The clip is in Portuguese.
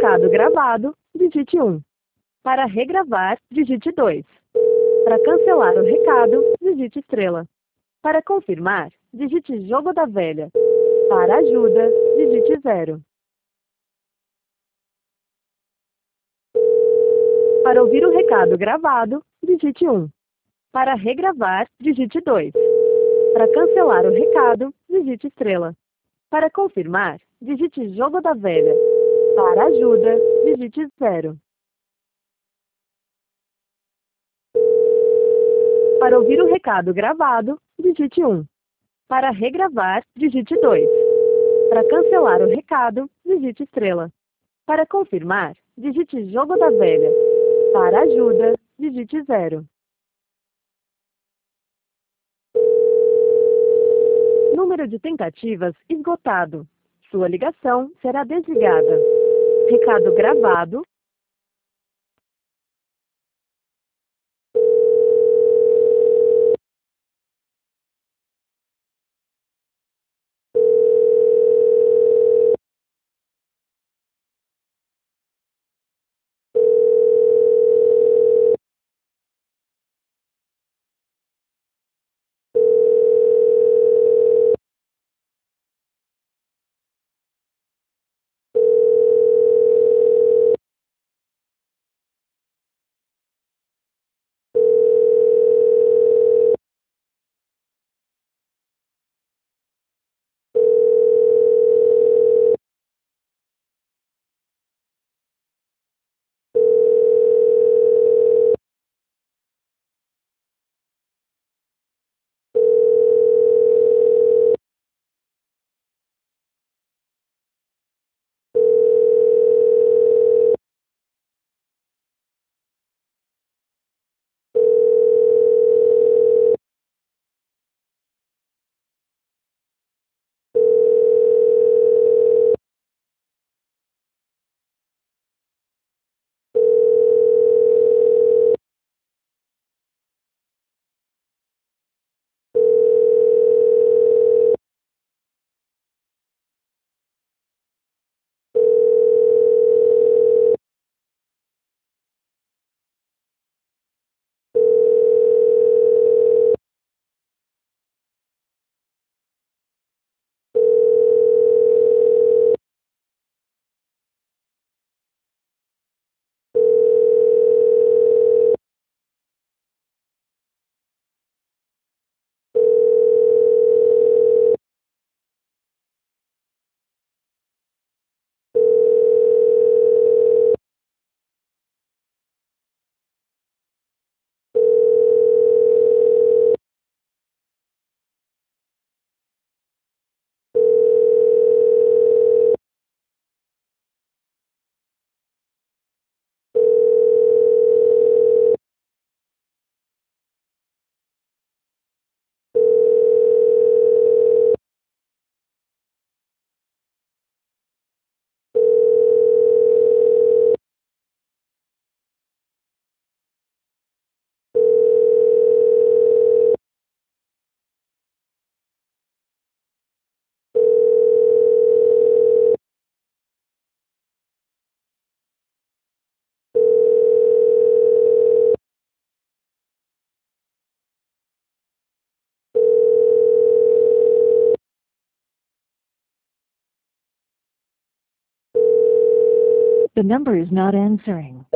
recado gravado, digite 1. Para regravar, digite 2. Para cancelar o recado, digite estrela. Para confirmar, digite jogo da velha. Para ajuda, digite 0. Para ouvir o recado gravado, digite 1. Para regravar, digite 2. Para cancelar o recado, digite estrela. Para confirmar, digite jogo da velha. Para ajuda, digite 0. Para ouvir o recado gravado, digite 1. Para regravar, digite 2. Para cancelar o recado, digite estrela. Para confirmar, digite jogo da velha. Para ajuda, digite 0. Número de tentativas esgotado. Sua ligação será desligada. Recado gravado. The number is not answering.